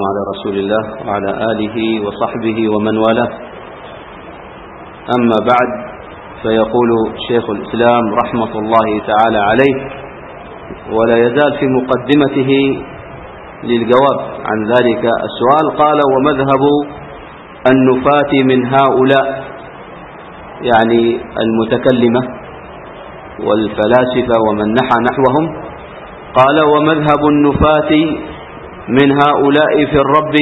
على رسول الله وعلى آله وصحبه ومن والاه. أما بعد، فيقول شيخ الإسلام رحمة الله تعالى عليه، ولا يزال في مقدمته للجواب عن ذلك السؤال، قال: ومذهب النفاة من هؤلاء، يعني المتكلمة والفلاسفة ومن نحى نحوهم، قال: ومذهب النفاة من هؤلاء في الرب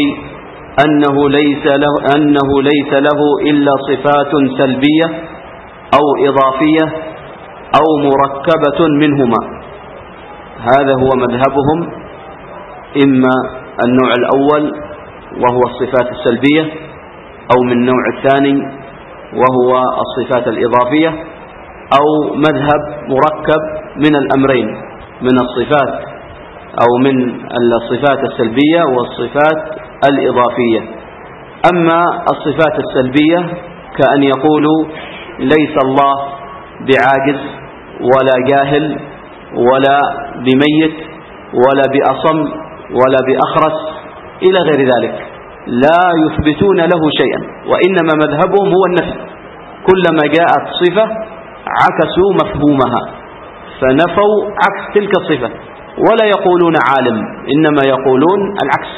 أنه ليس له إلا صفات سلبية أو إضافية أو مركبة منهما. هذا هو مذهبهم، إما النوع الأول وهو الصفات السلبية، أو من النوع الثاني وهو الصفات الإضافية، أو مذهب مركب من الأمرين، من الصفات أو من الصفات السلبية والصفات الإضافية. أما الصفات السلبية كأن يقولوا: ليس الله بعاجز ولا جاهل ولا بميت ولا بأصم ولا بأخرس إلى غير ذلك، لا يثبتون له شيئا، وإنما مذهبهم هو النفي. كلما جاءت صفة عكسوا مفهومها، فنفوا عكس تلك الصفة، ولا يقولون عالم، إنما يقولون العكس: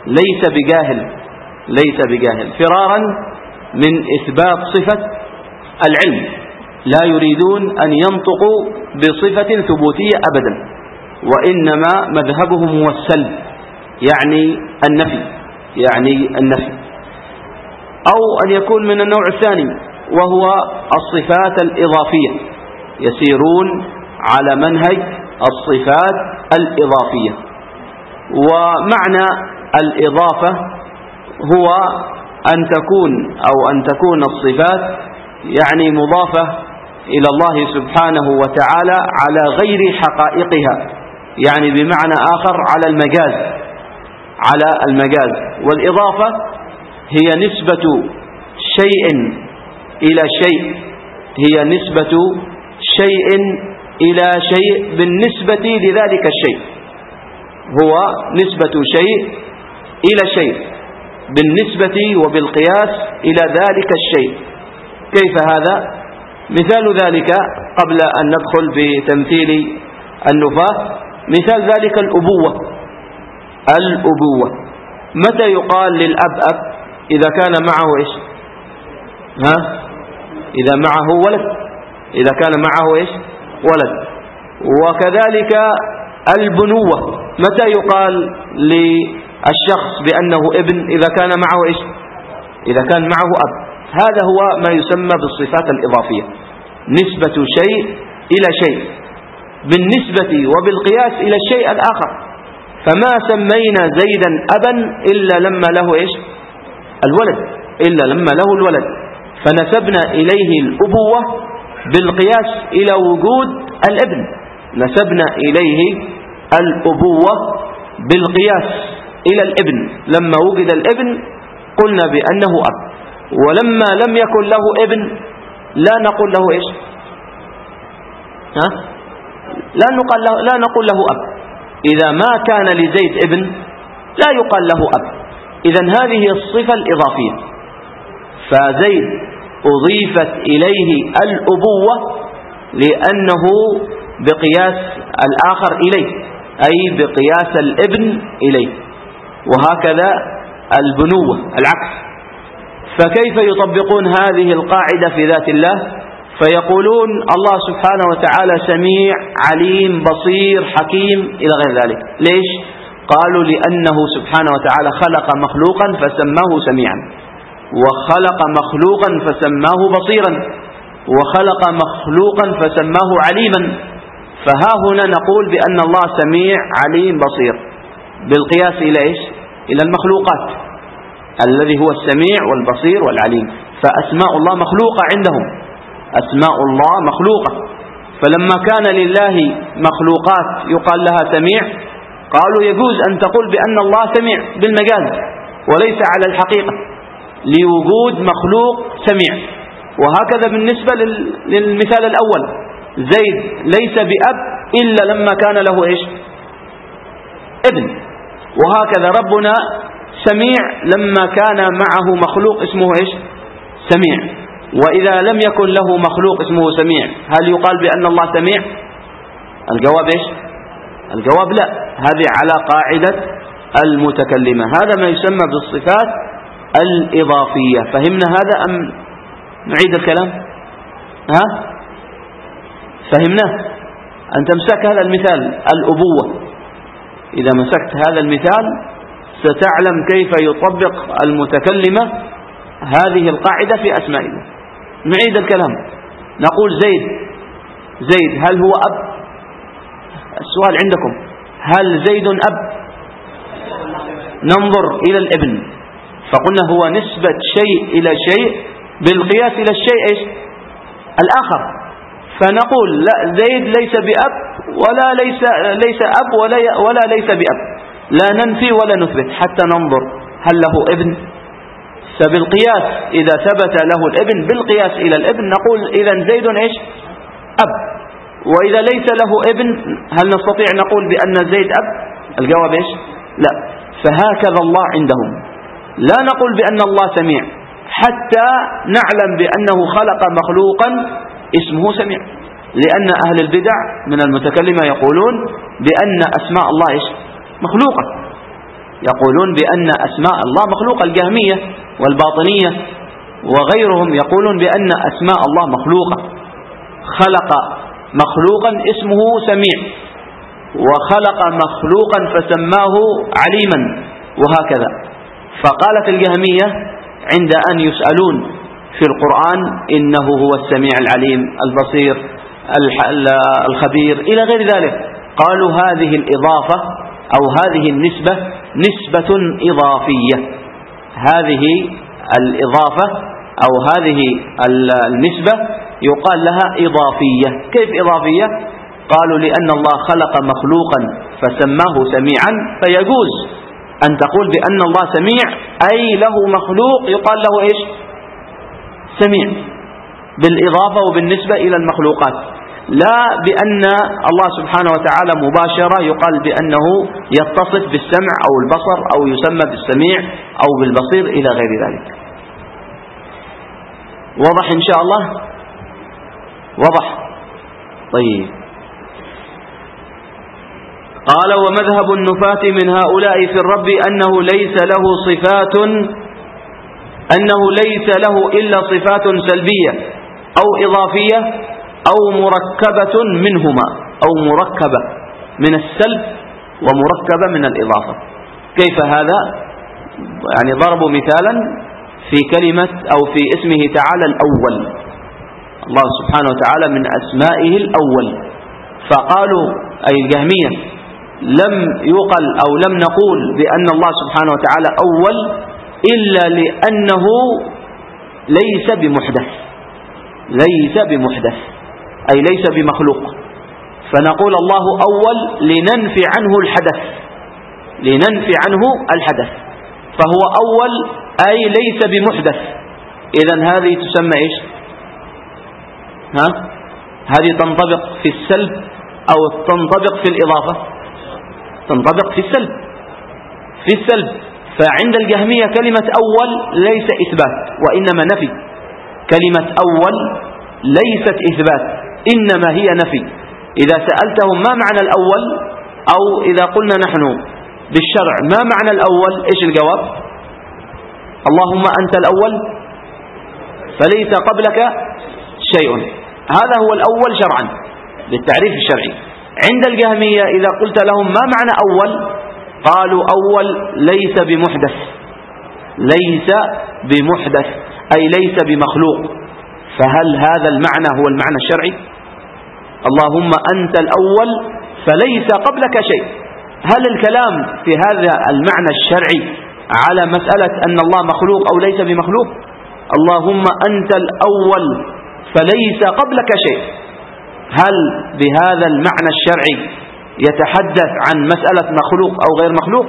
ليس بجاهل، فرارا من إثبات صفة العلم. لا يريدون أن ينطقوا بصفة ثبوتية أبدا، وإنما مذهبهم هو السلب، يعني النفي. أو أن يكون من النوع الثاني وهو الصفات الإضافية، يسيرون على منهج الصفات الإضافية. ومعنى الإضافة هو أن تكون الصفات يعني مضافة إلى الله سبحانه وتعالى على غير حقائقها، يعني بمعنى آخر على المجاز. والإضافة هي نسبة شيء إلى شيء، إلى شيء بالنسبة لذلك الشيء، هو نسبة شيء إلى شيء بالنسبة وبالقياس إلى ذلك الشيء. كيف هذا؟ مثال ذلك قبل أن ندخل بتمثيل النفاة، مثال ذلك الأبوة. متى يقال للأب أب؟ إذا كان معه إيش؟ إذا معه ولد، إذا كان معه إيش؟ ولد. وكذلك البنوة، متى يقال للشخص بأنه ابن؟ إذا كان معه إيش؟ إذا كان معه أب. هذا هو ما يسمى بالصفات الإضافية، نسبة شيء إلى شيء بالنسبة وبالقياس إلى الشيء الآخر. فما سمينا زيدا أبا إلا لما له إيش؟ الولد، فنسبنا إليه الأبوة بالقياس إلى وجود الابن، نسبنا إليه الأبوة بالقياس إلى الابن. لما وجد الابن قلنا بأنه أب، ولما لم يكن له ابن لا نقول له إيش؟ لا نقول له أب. إذا ما كان لزيد ابن لا يقال له أب. إذن هذه الصفة الإضافية، فزيد أضيفت إليه الأبوة لأنه بقياس الآخر إليه، أي بقياس الابن إليه. وهكذا البنوة العكس. فكيف يطبقون هذه القاعدة في ذات الله؟ فيقولون: الله سبحانه وتعالى سميع عليم بصير حكيم إلى غير ذلك. ليش؟ قالوا: لأنه سبحانه وتعالى خلق مخلوقا فسماه سميعا، وخلق مخلوقا فسماه بصيرا، وخلق مخلوقا فسماه عليما. فها هنا نقول بأن الله سميع عليم بصير بالقياس إلى إيش؟ إلى المخلوقات، الذي هو السميع والبصير والعليم. فأسماء الله مخلوقة عندهم، أسماء الله مخلوقة. فلما كان لله مخلوقات يقال لها سميع، قالوا يجوز أن تقول بأن الله سميع بالمجاز وليس على الحقيقة، لوجود مخلوق سميع. وهكذا بالنسبة للمثال الأول، زيد ليس بأب إلا لما كان له إيش؟ ابن. وهكذا ربنا سميع لما كان معه مخلوق اسمه إيش؟ سميع. وإذا لم يكن له مخلوق اسمه سميع هل يقال بأن الله سميع؟ الجواب إيش؟ الجواب لا. هذه على قاعدة المتكلمة. هذا ما يسمى بالصفات الإضافية. فهمنا هذا أم نعيد الكلام؟ ها؟ فهمناه؟ أن تمسك هذا المثال الأبوة. إذا مسكت هذا المثال ستعلم كيف يطبق المتكلمة هذه القاعدة في أسمائنا. نعيد الكلام. نقول زيد هل هو أب؟ السؤال عندكم هل زيد أب؟ ننظر إلى الابن فقلنا هو نسبة شيء إلى شيء بالقياس إلى الشيء إيش؟ الآخر. فنقول لا، زيد ليس بأب ولا ليس أب ولا ليس بأب. لا ننفي ولا نثبت حتى ننظر هل له ابن. فبالقياس إذا ثبت له الابن بالقياس إلى الابن نقول إذن زيد إيش؟ أب. وإذا ليس له ابن هل نستطيع نقول بأن زيد أب؟ الجواب إيش؟ لا. فهكذا الله عندهم. لا نقول بأن الله سميع حتى نعلم بأنه خلق مخلوقا اسمه سميع. لأن أهل البدع من المتكلمة يقولون بأن أسماء الله إيش؟ مخلوقة. يقولون بأن أسماء الله مخلوقة. الجهمية والباطنية وغيرهم يقولون بأن أسماء الله مخلوقة. خلق مخلوقا اسمه سميع وخلق مخلوقا فسماه عليما وهكذا. فقالت الجهمية عند أن يسألون في القرآن إنه هو السميع العليم البصير الخبير إلى غير ذلك قالوا هذه الإضافة أو هذه النسبة نسبة إضافية. هذه الإضافة أو هذه النسبة يقال لها إضافية. كيف إضافية؟ قالوا لأن الله خلق مخلوقا فسماه سميعا فيجوز أن تقول بأن الله سميع أي له مخلوق يقال له إيش؟ سميع بالإضافة وبالنسبة إلى المخلوقات. لا بأن الله سبحانه وتعالى مباشرة يقال بأنه يتصف بالسمع أو البصر أو يسمى بالسميع أو بالبصير إلى غير ذلك. واضح إن شاء الله؟ واضح. طيب. قال ومذهب النفاة من هؤلاء في الرب أنه ليس له إلا صفات سلبية أو إضافية أو مركبة منهما أو مركبة من السلب ومركبة من الإضافة. كيف هذا؟ يعني ضربوا مثالا في كلمة أو في اسمه تعالى الأول. الله سبحانه وتعالى من أسمائه الأول. فقالوا أي الجهمية لم يقل أو لم نقول بأن الله سبحانه وتعالى أول إلا لأنه ليس بمحدث أي ليس بمخلوق. فنقول الله أول لننفي عنه الحدث. فهو أول أي ليس بمحدث. إذن هذه تسمى إيش؟ هذه تنطبق في السلب أو تنطبق في الإضافة؟ تنطبق في السلب. فعند الجهمية كلمة أول ليس إثبات وإنما نفي. كلمة أول ليست إثبات إنما هي نفي. إذا سألتهم ما معنى الأول أو إذا قلنا نحن بالشرع ما معنى الأول إيش الجواب؟ اللهم أنت الأول فليس قبلك شيء. هذا هو الأول شرعا بالتعريف الشرعي. عند الجهمية إذا قلت لهم ما معنى أول قالوا أول ليس بمحدث أي ليس بمخلوق. فهل هذا المعنى هو المعنى الشرعي؟ اللهم أنت الأول فليس قبلك شيء. هل الكلام في هذا المعنى الشرعي على مسألة أن الله مخلوق أو ليس بمخلوق؟ اللهم أنت الأول فليس قبلك شيء. هل بهذا المعنى الشرعي يتحدث عن مسألة مخلوق أو غير مخلوق؟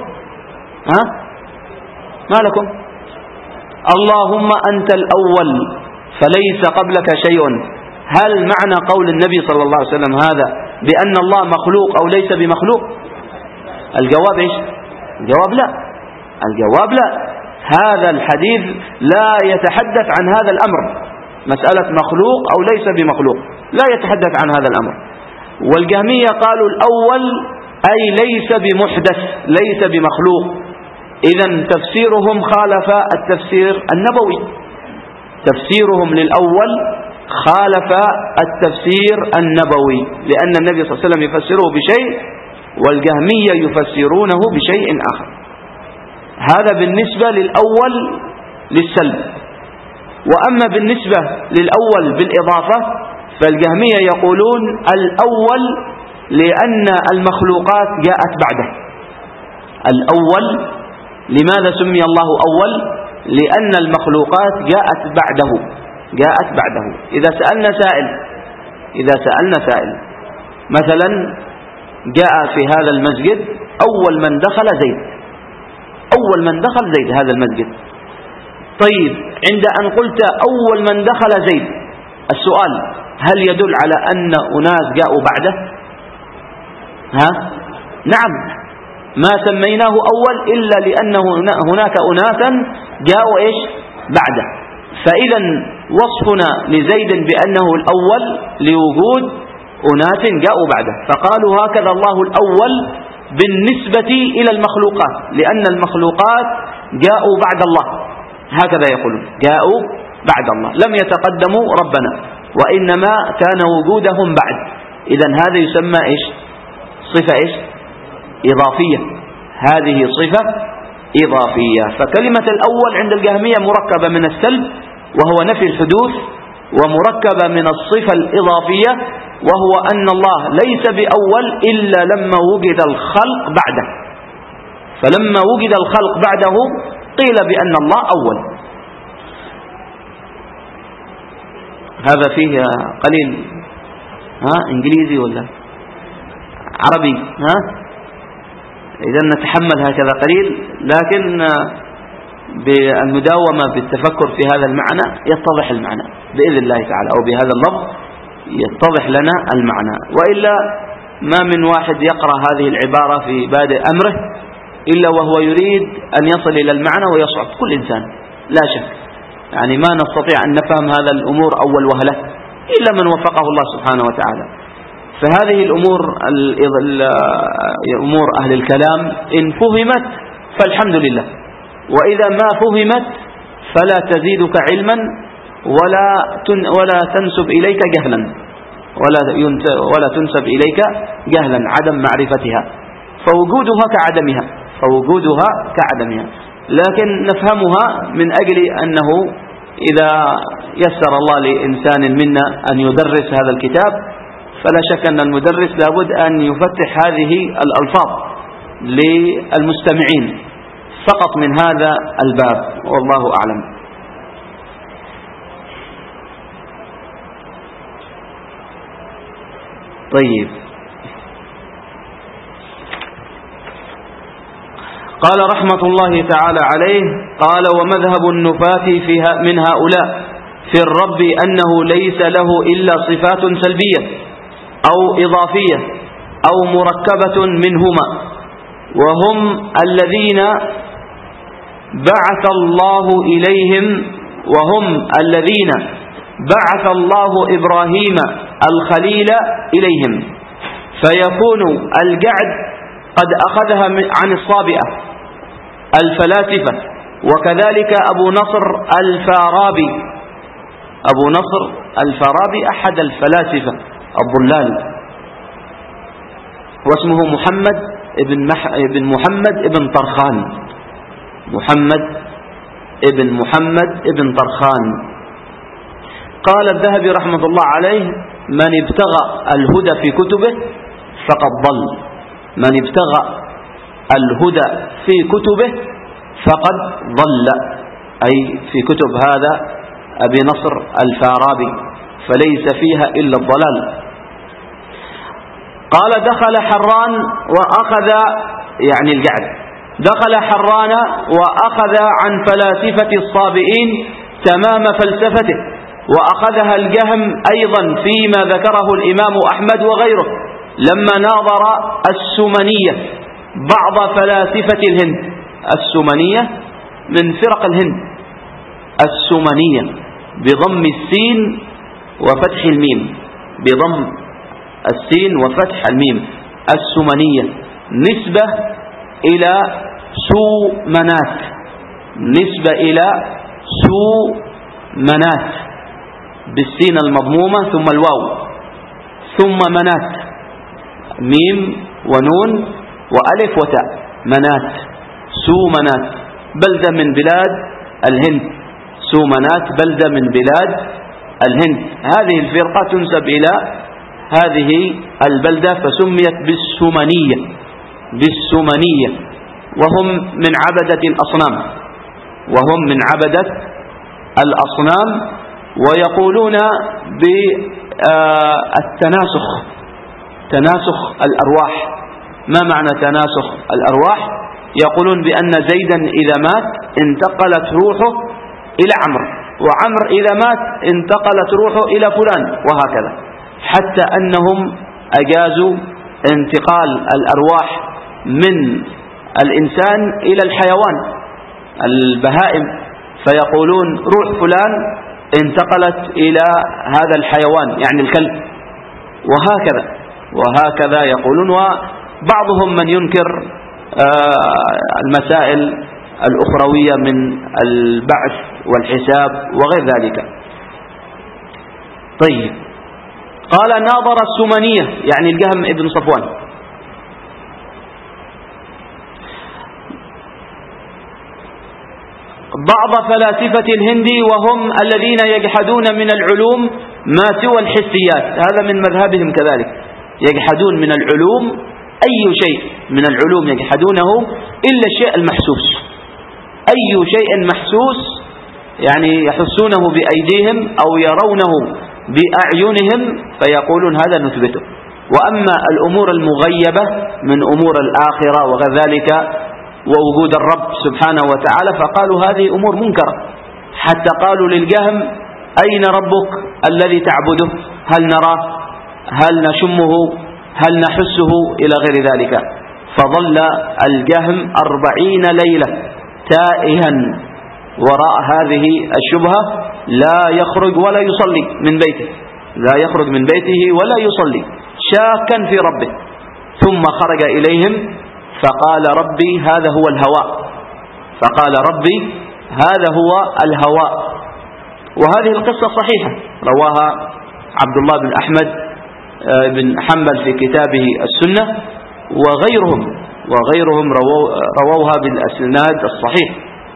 ما لكم؟ اللهم أنت الأول فليس قبلك شيء. هل معنى قول النبي صلى الله عليه وسلم هذا بأن الله مخلوق أو ليس بمخلوق؟ الجواب إيش؟ الجواب لا. الجواب لا، هذا الحديث لا يتحدث عن هذا الأمر، مسألة مخلوق أو ليس بمخلوق، لا يتحدث عن هذا الأمر. والجهمية قالوا الأول أي ليس بمحدث، ليس بمخلوق، إذن تفسيرهم خالف التفسير النبوي، تفسيرهم للأول خالف التفسير النبوي، لأن النبي صلى الله عليه وسلم يفسره بشيء والجهمية يفسرونه بشيء آخر. هذا بالنسبة للأول للسلب. وأما بالنسبة للأول بالإضافة فالجهمية يقولون الأول لأن المخلوقات جاءت بعده. الأول لماذا سمي الله أول؟ لأن المخلوقات جاءت بعده. إذا سألنا سائل مثلا جاء في هذا المسجد أول من دخل زيد هذا المسجد. طيب عند أن قلت أول من دخل زيد، السؤال هل يدل على أن أناس جاءوا بعده؟ نعم، ما سميناه أول إلا لأنه هناك أناسا جاءوا بعده. فإذا وصفنا لزيد بأنه الأول لوجود أناس جاءوا بعده، فقالوا هكذا الله الأول بالنسبة إلى المخلوقات، لأن المخلوقات جاءوا بعد الله، هكذا يقولون جاءوا بعد الله، لم يتقدموا ربنا، وإنما كان وجودهم بعد. إذن هذا يسمى صفة إضافية، هذه صفة إضافية. فكلمة الأول عند الجهمية مركبة من السلب وهو نفي الحدوث، ومركبة من الصفة الإضافية وهو أن الله ليس بأول إلا لما وجد الخلق بعده، فلما وجد الخلق بعده قيل بأن الله أول. هذا فيه قليل إنجليزي ولا عربي؟ إذا نتحمل هكذا قليل، لكن بالمداومة بالتفكر في هذا المعنى يتضح المعنى بإذن الله تعالى، أو بهذا اللفظ يتضح لنا المعنى. وإلا ما من واحد يقرأ هذه العبارة في بادئ أمره إلا وهو يريد أن يصل إلى المعنى ويصعد، كل إنسان لا شك، يعني ما نستطيع أن نفهم هذا الأمور أول وهلة إلا من وفقه الله سبحانه وتعالى. فهذه الأمور أمور أهل الكلام إن فهمت فالحمد لله، وإذا ما فهمت فلا تزيدك علما ولا تنسب إليك جهلا، ولا تنسب إليك جهلا عدم معرفتها، فوجودها كعدمها، لكن نفهمها من أجل أنه إذا يسر الله لإنسان منا أن يدرس هذا الكتاب فلا شك أن المدرس لابد أن يفتح هذه الألفاظ للمستمعين فقط من هذا الباب، والله أعلم. طيب، قال رحمة الله تعالى عليه، قال ومذهب النفاة من هؤلاء في الرب أنه ليس له إلا صفات سلبية أو إضافية أو مركبة منهما، وهم الذين بعث الله إبراهيم الخليل إليهم، فيكون الجعد قد أخذها عن الصابئة الفلاسفة، وكذلك أبو نصر الفارابي أحد الفلاسفة الضلال، واسمه محمد ابن طرخان، محمد ابن طرخان. قال الذهبي رحمة الله عليه: من ابتغى الهدى في كتبه فقد ضل، من ابتغى الهدى في كتبه فقد ضل، أي في كتب هذا أبي نصر الفارابي، فليس فيها إلا الضلال. قال دخل حران وأخذ، يعني الجعد، دخل حران وأخذ عن فلاسفة الصابئين تمام فلسفته، وأخذها الجهم أيضا فيما ذكره الإمام أحمد وغيره لما ناظر السمنية بعض فلاسفة الهند، السمنية من فرق الهند. السمنية بضم السين وفتح الميم، بضم السين وفتح الميم. السمنية نسبة إلى سومنات، نسبة إلى سومنات بالسين المضمومة ثم الواو ثم منات، ميم ونون وألف وتاء، منات، سومنات، بلدة من بلاد الهند. سومنات بلدة من بلاد الهند. هذه الفرقة تنسب إلى هذه البلدة فسميت بالسمنية، بالسمنية، وهم من عبدة الأصنام، وهم من عبدة الأصنام، ويقولون بالتناسخ، تناسخ الأرواح. ما معنى تناسخ الأرواح؟ يقولون بأن زيدا إذا مات انتقلت روحه إلى عمرو، وعمرو إذا مات انتقلت روحه إلى فلان، وهكذا، حتى أنهم أجازوا انتقال الأرواح من الإنسان إلى الحيوان، البهائم، فيقولون روح فلان انتقلت إلى هذا الحيوان يعني الكلب، وهكذا يقولون. وبعضهم من ينكر المسائل الأخروية من البعث والحساب وغير ذلك. طيب، قال ناظر السمنية يعني الجهم ابن صفوان. بعض فلاسفة الهند وهم الذين يجحدون من العلوم ما سوى الحسيات، هذا من مذهبهم كذلك، يجحدون من العلوم أي شيء من العلوم يجحدونه إلا الشيء المحسوس. أي شيء محسوس يعني يحسونه بأيديهم أو يرونه بأعينهم فيقولون هذا نثبته. وأما الأمور المغيبة من أمور الآخرة وغير ذلك ووجود الرب سبحانه وتعالى فقالوا هذه أمور منكرة، حتى قالوا للجهم أين ربك الذي تعبده؟ هل نراه؟ هل نشمه؟ هل نحسه؟ إلى غير ذلك. فظل الجهم 40 ليلة تائها وراء هذه الشبهة، لا يخرج ولا يصلي من بيته، لا يخرج من بيته ولا يصلي، شاكا في ربه. ثم خرج إليهم فقال ربي هذا هو الهواء، فقال ربي هذا هو الهواء. وهذه القصة صحيحة، رواها عبد الله بن أحمد بن حنبل في كتابه السنة، وغيرهم رووها بالأسناد الصحيح.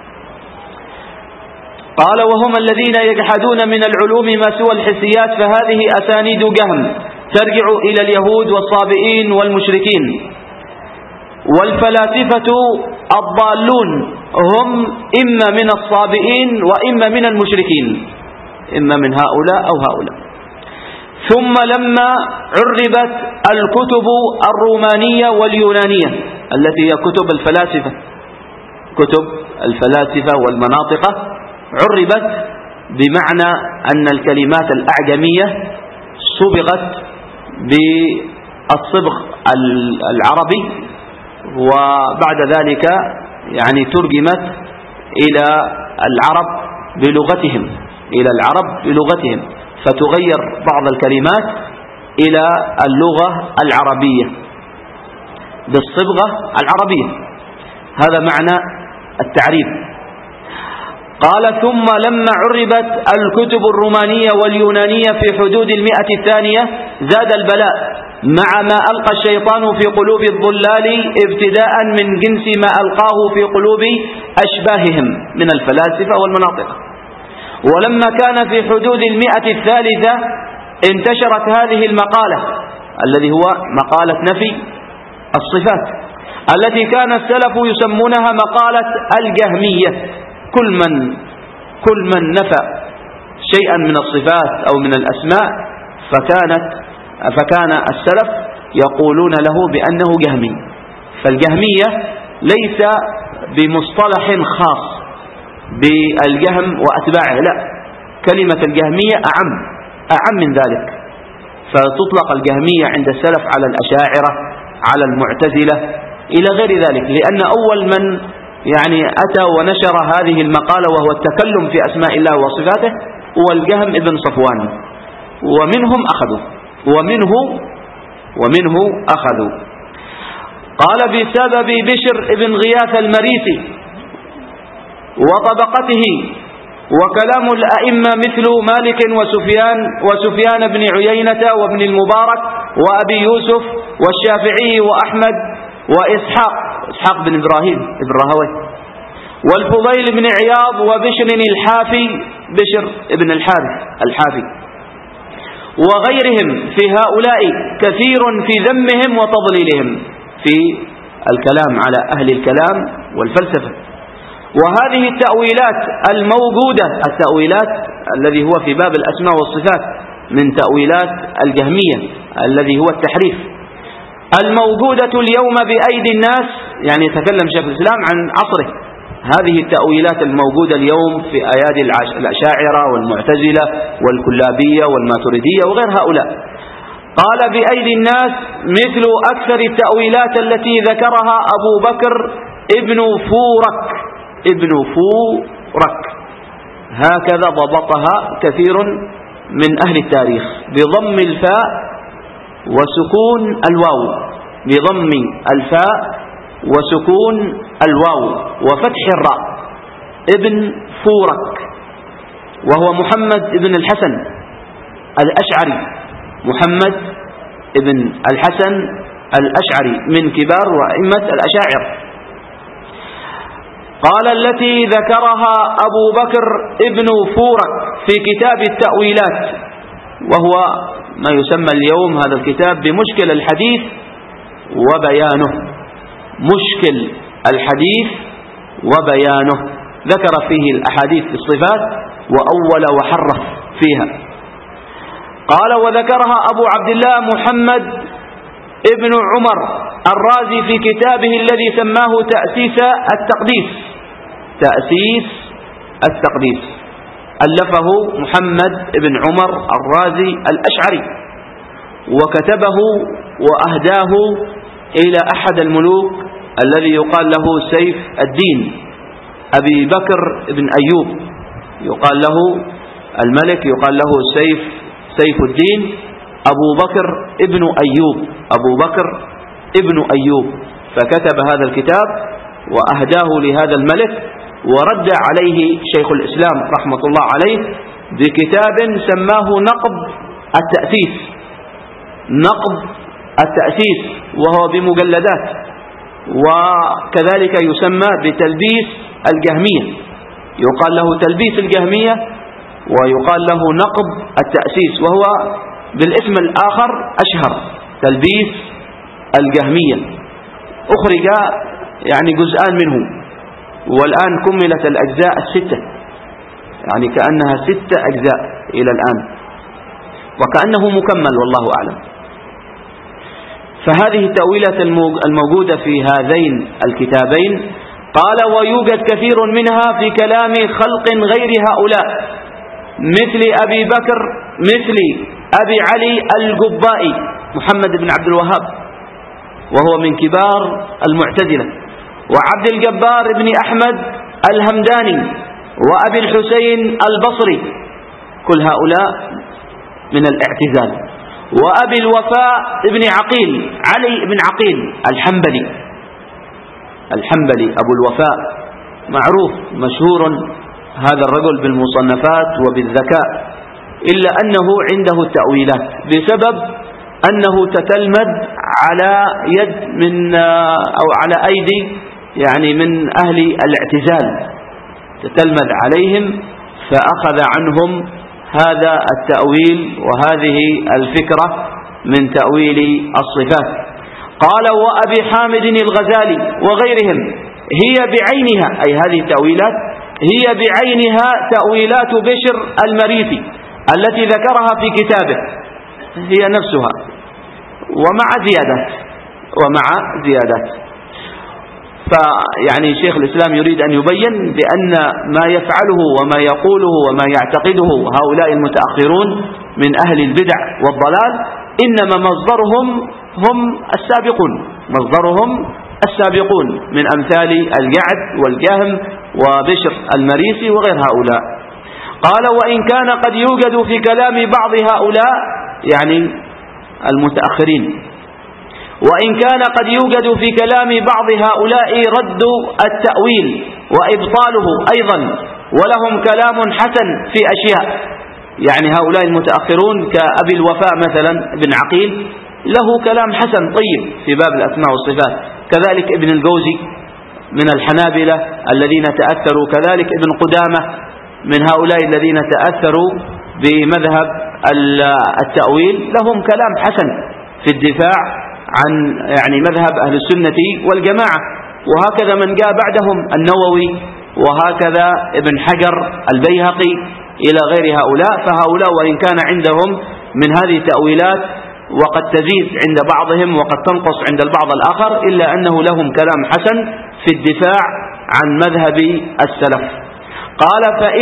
قال وهم الذين يجحدون من العلوم ما سوى الحسيات، فهذه أسانيد جهم ترجع إلى اليهود والصابئين والمشركين. والفلاسفة الضالون هم إما من الصابئين وإما من المشركين، إما من هؤلاء أو هؤلاء. ثم لما عربت الكتب الرومانية واليونانية التي هي كتب الفلاسفة، كتب الفلاسفة والمناطق، عربت بمعنى أن الكلمات الأعجمية صبغت بالصبغ العربي، وبعد ذلك يعني ترجمت إلى العرب بلغتهم، إلى العرب بلغتهم، فتغير بعض الكلمات إلى اللغة العربية بالصبغة العربية. هذا معنى التعريب. قال ثم لما عربت الكتب الرومانية واليونانية في حدود 100 الثانية زاد البلاء مع ما ألقى الشيطان في قلوب الضلال ابتداء من جنس ما ألقاه في قلوب أشباههم من الفلاسفة والمناطق. ولما كان في حدود 100 الثالثة انتشرت هذه المقالة الذي هو مقالة نفي الصفات، التي كان السلف يسمونها مقالة الجهمية. كل من نفى شيئا من الصفات أو من الأسماء فكان السلف يقولون له بأنه جهمي. فالجهمية ليس بمصطلح خاص بالجهم وأتباعه، لا، كلمة الجهمية أعم من ذلك. فتطلق الجهمية عند السلف على الأشاعرة، على المعتزلة، إلى غير ذلك، لأن أول من يعني أتى ونشر هذه المقالة، وهو التكلم في أسماء الله وصفاته، والجهم ابن صفوان، ومنه أخذوا. قال بسبب بشر ابن غياث المريسي وطبقته، وكلام الأئمة مثل مالك وسفيان بن عيينة وابن المبارك وأبي يوسف والشافعي وأحمد وإسحاق بن إبراهيم ابن راهويه، والفضيل بن عياض وبشر الحافي، بشر ابن الحافي وغيرهم، في هؤلاء كثير في ذمهم وتضليلهم في الكلام على أهل الكلام والفلسفة. وهذه التأويلات الموجودة، التأويلات الذي هو في باب الأسماء والصفات من تأويلات الجهمية الذي هو التحريف، الموجودة اليوم بأيدي الناس، يعني يتكلم شيخ الإسلام عن عصره، هذه التأويلات الموجودة اليوم في أيادي الأشاعرة والمعتزلة والكلابية والماتريدية وغير هؤلاء. قال بأيدي الناس مثل أكثر التأويلات التي ذكرها أبو بكر ابن فورك، هكذا ضبطها كثير من أهل التاريخ، بضم الفاء وسكون الواو، بضم الفاء وسكون الواو وفتح الراء، ابن فورك، وهو محمد ابن الحسن الأشعري، محمد ابن الحسن الأشعري من كبار وأئمة الأشاعرة. قال التي ذكرها أبو بكر ابن فورك في كتاب التأويلات، وهو ما يسمى اليوم هذا الكتاب بمشكل الحديث وبيانه، مشكل الحديث وبيانه، ذكر فيه الأحاديث في الصفات وأول وحرف فيها. قال وذكرها أبو عبد الله محمد ابن عمر الرازي في كتابه الذي سماه تأسيس التقديس، ألفه محمد ابن عمر الرازي الأشعري، وكتبه وأهداه إلى أحد الملوك الذي يقال له سيف الدين أبي بكر ابن أيوب، يقال له الملك، يقال له سيف الدين أبو بكر ابن أيوب، فكتب هذا الكتاب وأهداه لهذا الملك، ورد عليه شيخ الإسلام رحمة الله عليه بكتاب سماه نقض التأسيس، وهو بمجلدات، وكذلك يسمى بتلبيس الجهمية، يقال له تلبيس الجهمية ويقال له نقض التأسيس، وهو بالاسم الآخر أشهر، تلبيس الجهمية. أخرج يعني جزءان منه، والآن كملت الأجزاء 6، يعني كأنها 6 أجزاء إلى الآن، وكأنه مكمل والله أعلم. فهذه التأويلات الموجودة في هذين الكتابين، قال ويوجد كثير منها في كلام خلق غير هؤلاء، مثل أبي علي الجبائي محمد بن عبد الوهاب، وهو من كبار المعتزلة، وعبد الجبار بن أحمد الهمداني، وأبي الحسين البصري، كل هؤلاء من الاعتزال، وأبي الوفاء بن عقيل، علي بن عقيل الحنبلي أبو الوفاء، معروف مشهور هذا الرجل بالمصنفات وبالذكاء، إلا أنه عنده التأويلات بسبب أنه تتلمذ على يد من أو على أيدي يعني من أهل الاعتزال، تتلمذ عليهم فأخذ عنهم هذا التأويل وهذه الفكرة من تأويل الصفات. قال وأبي حامد الغزالي وغيرهم، هي بعينها، أي هذه التأويلات هي بعينها تأويلات بشر المريسي التي ذكرها في كتابه، هي نفسها ومع زيادات. فيعني شيخ الإسلام يريد أن يبين بأن ما يفعله وما يقوله وما يعتقده هؤلاء المتأخرون من أهل البدع والضلال إنما مصدرهم هم السابقون، مصدرهم السابقون من أمثال الجعد والجهم وبشر المريسي وغير هؤلاء. قال وإن كان قد يوجد في كلام بعض هؤلاء يعني المتأخرين، وإن كان قد يوجد في كلام بعض هؤلاء رد التأويل وإبطاله أيضا، ولهم كلام حسن في أشياء، يعني هؤلاء المتأخرون كأبي الوفاء مثلا ابن عقيل له كلام حسن طيب في باب الأسماء والصفات، كذلك ابن الجوزي من الحنابلة الذين تأثروا، كذلك ابن قدامة من هؤلاء الذين تأثروا بمذهب التأويل، لهم كلام حسن في الدفاع عن يعني مذهب أهل السنة والجماعة. وهكذا من جاء بعدهم النووي، وهكذا ابن حجر البيهقي إلى غير هؤلاء. فهؤلاء وإن كان عندهم من هذه التأويلات وقد تزيد عند بعضهم وقد تنقص عند البعض الآخر، إلا أنه لهم كلام حسن في الدفاع عن مذهب السلف. قال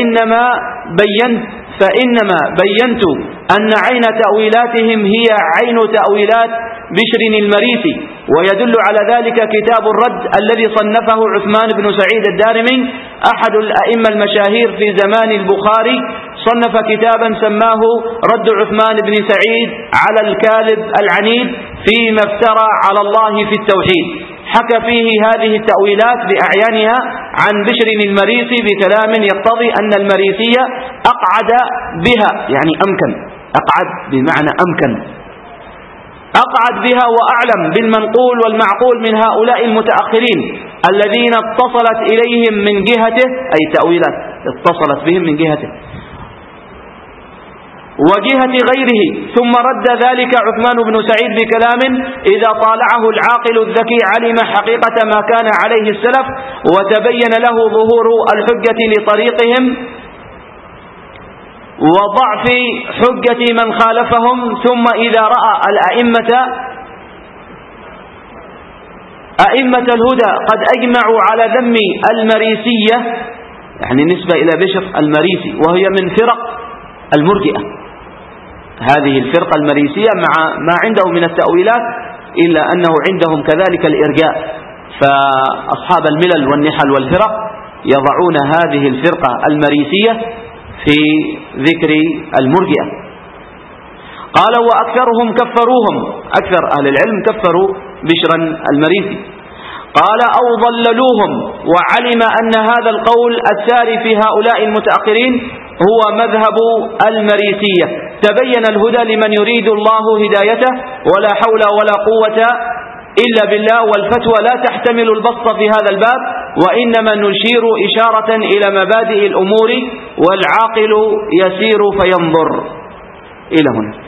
فإنما بينت أن عين تأويلاتهم هي عين تأويلات بشر المريسي، ويدل على ذلك كتاب الرد الذي صنفه عثمان بن سعيد الدارمي أحد الأئمة المشاهير في زمان البخاري، صنف كتابا سماه رد عثمان بن سعيد على الكاذب العنيد فيما افترى على الله في التوحيد، حكى فيه هذه التأويلات بأعيانها عن بشر المريسي بكلام يقتضي أن المريسية أقعد بها، يعني أمكن، أقعد بمعنى أمكن، أقعد بها وأعلم بالمنقول والمعقول من هؤلاء المتأخرين الذين اتصلت إليهم من جهته، أي تأويلات اتصلت بهم من جهته وجهة غيره، ثم رد ذلك عثمان بن سعيد بكلام إذا طالعه العاقل الذكي علم حقيقة ما كان عليه السلف، وتبين له ظهور الحجة لطريقهم وضعف حجة من خالفهم. ثم إذا رأى أئمة الهدى قد أجمعوا على ذم المريسية، يعني نسبة إلى بشر المريسي، وهي من فرق المرجئة، هذه الفرقة المريسية مع ما عنده من التأويلات، إلا أنه عندهم كذلك الإرجاء، فأصحاب الملل والنحل والفرق يضعون هذه الفرقة المريسية في ذكر المرجئة. قال وأكثرهم كفروهم، أكثر أهل العلم كفروا بشرا المريسي. قال أو ضللوهم، وعلم أن هذا القول الساري في هؤلاء المتأخرين هو مذهب المريسية. تبين الهدى لمن يريد الله هدايته، ولا حول ولا قوة إلا بالله، والفتوى لا تحتمل البسط في هذا الباب، وإنما نشير إشارة إلى مبادئ الأمور، والعاقل يسير فينظر. إلى هنا.